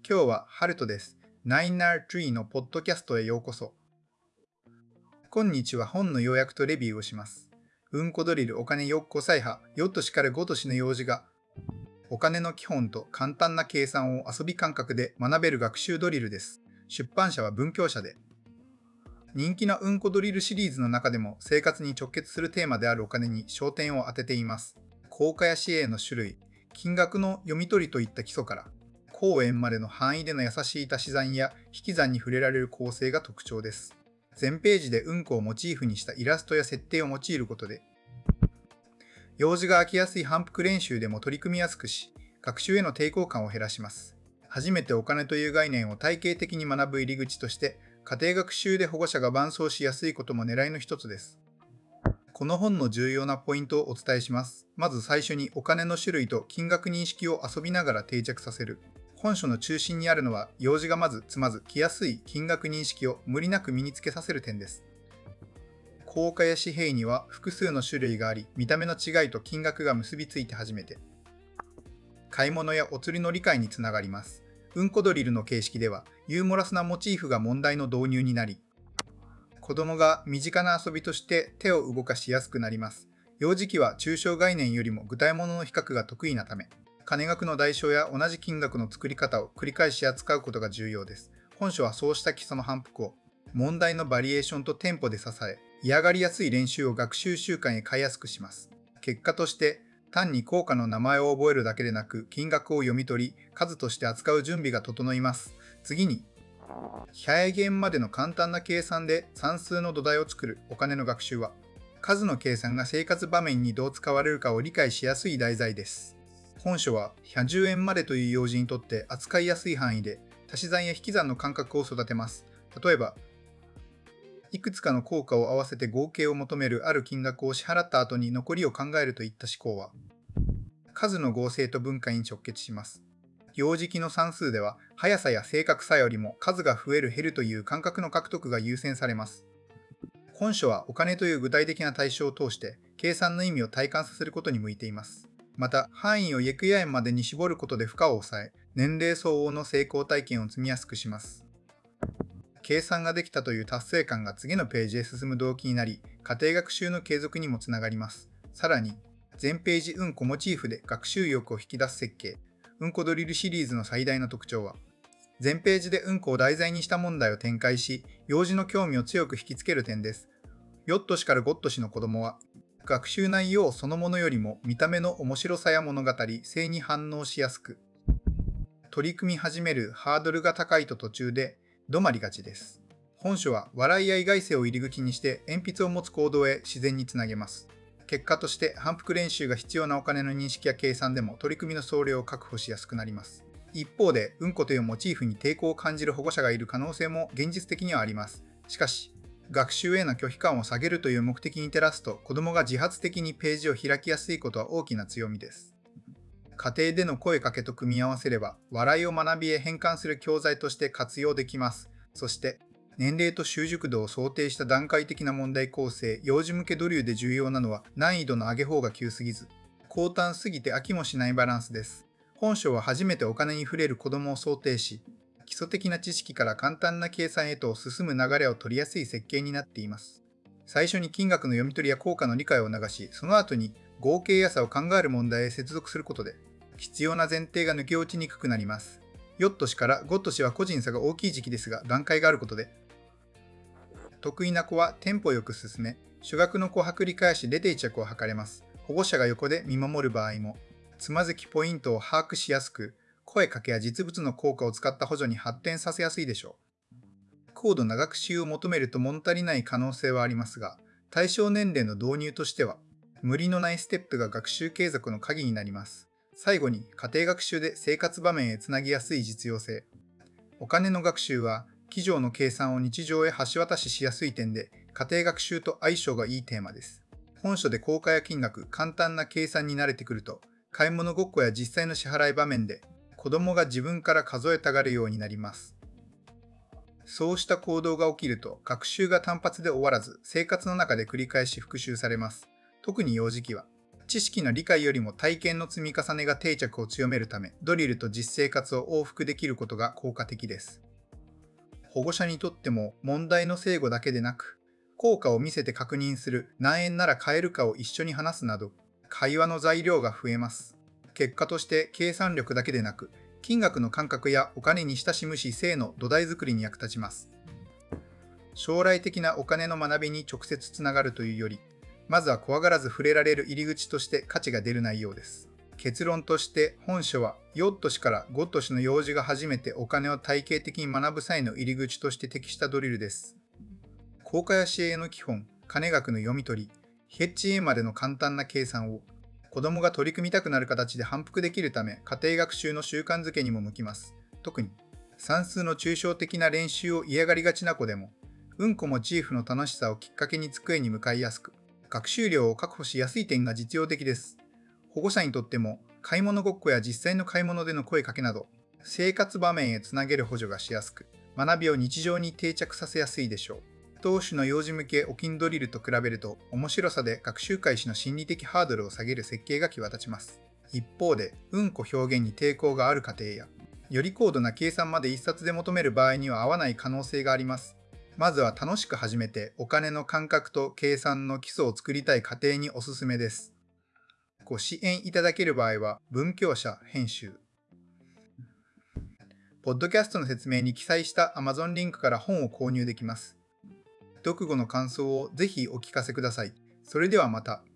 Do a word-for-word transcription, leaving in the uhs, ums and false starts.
今日はハルトです。ナインアールスリーのポッドキャストへようこそ。今日は本の要約とレビューをします。うんこドリルお金よっこ歳派、よっとしからごとしの幼児が、お金の基本と簡単な計算を遊び感覚で学べる学習ドリルです。出版社は文教社で。人気のうんこドリルシリーズの中でも生活に直結するテーマであるお金に焦点を当てています。効果や紙幣の種類、金額の読み取りといった基礎から、公円までの範囲での優しい足し算や引き算に触れられる構成が特徴です。全ページでうんこをモチーフにしたイラストや設定を用いることで、幼児が飽きやすい反復練習でも取り組みやすくし、学習への抵抗感を減らします。初めてお金という概念を体系的に学ぶ入り口として、家庭学習で保護者が伴走しやすいことも狙いの一つです。この本の重要なポイントをお伝えします。まず最初にお金の種類と金額認識を遊びながら定着させる。本書の中心にあるのは、幼児がまずつまずきやすい金額認識を無理なく身につけさせる点です。効果や紙幣には複数の種類があり、見た目の違いと金額が結びついて初めて、買い物やお釣りの理解につながります。うんこドリルの形式では、ユーモラスなモチーフが問題の導入になり、子供が身近な遊びとして手を動かしやすくなります。幼児期は抽象概念よりも具体物の比較が得意なため、金額の代償や同じ金額の作り方を繰り返し扱うことが重要です。本書はそうした基礎の反復を問題のバリエーションとテンポで支え、嫌がりやすい練習を学習習慣へ変えやすくします。結果として、単に効果の名前を覚えるだけでなく、金額を読み取り、数として扱う準備が整います。次に、ひゃえ元までの簡単な計算で算数の土台を作るお金の学習は、数の計算が生活場面にどう使われるかを理解しやすい題材です。本書はひゃくえんまでという幼児にとって扱いやすい範囲で、足し算や引き算の感覚を育てます。例えば、いくつかの効果を合わせて合計を求めるある金額を支払った後に残りを考えるといった思考は、数の合成と分解に直結します。幼児期の算数では、速さや正確さよりも数が増える減るという感覚の獲得が優先されます。本書はお金という具体的な対象を通して、計算の意味を体感させることに向いています。また、範囲をいくや円までに絞ることで負荷を抑え、年齢相応の成功体験を積みやすくします。計算ができたという達成感が次のページへ進む動機になり、家庭学習の継続にもつながります。さらに、全ページうんこモチーフで学習意欲を引き出す設計。うんこドリルシリーズの最大の特徴は、全ページでうんこを題材にした問題を展開し、幼児の興味を強く引きつける点です。よっとしからごとしの子供は、学習内容そのものよりも見た目の面白さや物語性に反応しやすく、取り組み始めるハードルが高いと途中で止まりがちです。本書は笑いや意外性を入り口にして鉛筆を持つ行動へ自然につなげます。結果として反復練習が必要なお金の認識や計算でも取り組みの総量を確保しやすくなります。一方で、うんこというモチーフに抵抗を感じる保護者がいる可能性も現実的にはあります。しかし、学習への拒否感を下げるという目的に照らすと、子どもが自発的にページを開きやすいことは大きな強みです。家庭での声かけと組み合わせれば、笑いを学びへ変換する教材として活用できます。そして、年齢と習熟度を想定した段階的な問題構成、幼児向けドリルで重要なのは難易度の上げ方が急すぎず、高単すぎて飽きもしないバランスです。本書は初めてお金に触れる子どもを想定し、基礎的な知識から簡単な計算へと進む流れを取りやすい設計になっています。最初に金額の読み取りや効果の理解を促し、その後に合計や差を考える問題へ接続することで、必要な前提が抜け落ちにくくなります。よっとしからごとしは個人差が大きい時期ですが、段階があることで、得意な子はテンポよく進め、初学の子は繰り返し出て一着を図れます。保護者が横で見守る場合も、つまずきポイントを把握しやすく、声かけや実物の効果を使った補助に発展させやすいでしょう。高度な学習を求めると物足りない可能性はありますが、対象年齢の導入としては、無理のないステップが学習継続の鍵になります。最後に、家庭学習で生活場面へつなぎやすい実用性。お金の学習は、机上の計算を日常へ橋渡ししやすい点で、家庭学習と相性がいいテーマです。本書で効果や金額、簡単な計算に慣れてくると、買い物ごっこや実際の支払い場面で、子供が自分から数えたがるようになります。そうした行動が起きると、学習が単発で終わらず、生活の中で繰り返し復習されます。特に幼児期は、 知識の理解よりも体験の積み重ねが定着を強めるため、ドリルと実生活を往復できることが効果的です。保護者にとっても問題の正誤だけでなく、効果を見せて確認する何円なら買えるかを一緒に話すなど、会話の材料が増えます。結果として計算力だけでなく、金額の感覚やお金に親しむ姿勢の土台づくりに役立ちます。将来的なお金の学びに直接つながるというより、まずは怖がらず触れられる入り口として価値が出る内容です。結論として本書はよっとしからごとしの幼児が初めてお金を体系的に学ぶ際の入り口として適したドリルです。効果や指令の基本、金額の読み取り、ヘッジ A までの簡単な計算を子供が取り組みたくなる形で反復できるため、家庭学習の習慣づけにも向きます。特に算数の抽象的な練習を嫌がりがちな子でも、うんこもチーフの楽しさをきっかけに机に向かいやすく、学習量を確保しやすい点が実用的です。保護者にとっても、買い物ごっこや実際の買い物での声かけなど、生活場面へつなげる補助がしやすく、学びを日常に定着させやすいでしょう。当種の幼児向けお金ドリルと比べると、面白さで学習開始の心理的ハードルを下げる設計が際立ちます。一方で、うんこ表現に抵抗がある家庭や、より高度な計算まで一冊で求める場合には合わない可能性があります。まずは楽しく始めて、お金の感覚と計算の基礎を作りたい家庭におすすめです。ご支援いただける場合は、文教者編集。ポッドキャストの説明に記載した Amazon リンクから本を購入できます。読後の感想をぜひお聞かせください。それではまた。